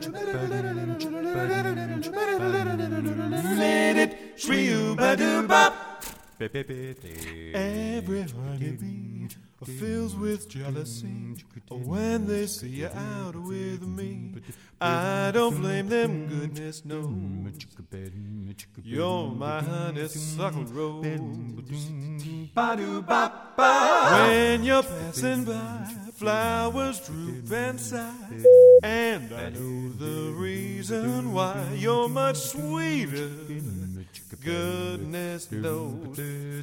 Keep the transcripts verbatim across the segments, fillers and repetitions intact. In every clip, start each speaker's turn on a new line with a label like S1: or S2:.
S1: Let it shwee-oo-ba-doo-bop. Every honeybee fills with jealousy when they see you out with me. I don't blame them, goodness knows. You're my honeysuckle rose. When you're passing by, flowers droop and sigh, and I know the reason why. You're much sweeter, goodness knows.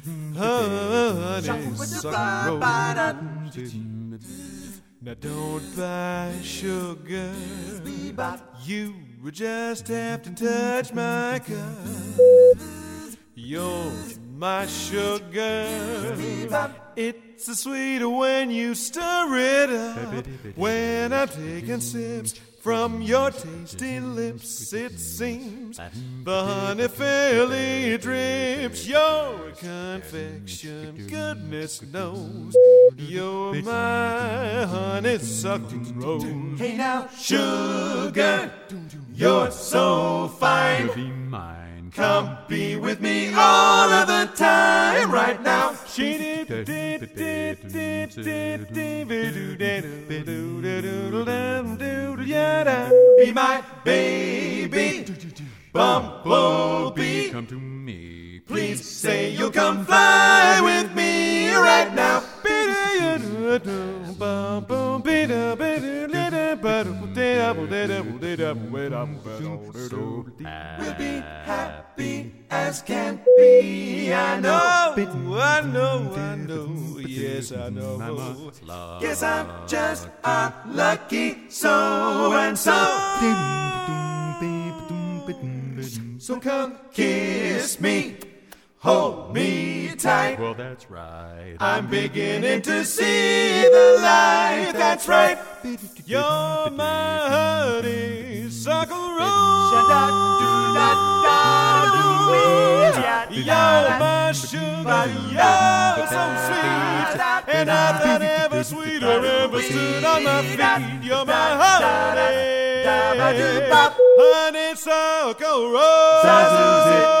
S1: Honeysuckle rose. Now don't buy sugar, you just have to touch my cup. You're my sugar, it's a sweeter when you stir it up. When I'm taking sips from your tasty lips, it seems the honey fairly drips. You're a confection, goodness knows. You're my honeysuckle rose. Hey now, sugar, you're so fine.
S2: Be mine.
S1: Come be with me all of the time right now. She did be my baby, bumblebee.
S2: Come to me.
S1: Please say you'll come fly with me right now. We'll be happy as can be. I know, I know, I know. Yes, I know. Guess I'm just a lucky so and so. So come kiss me, hold me tight.
S2: Well, that's right.
S1: I'm beginning to see the light. That's right. You're my honeysuckle rose. You're my sugar. You're so sweet, and nothing ever sweeter ever stood on my feet. You're my honey, honeysuckle rose.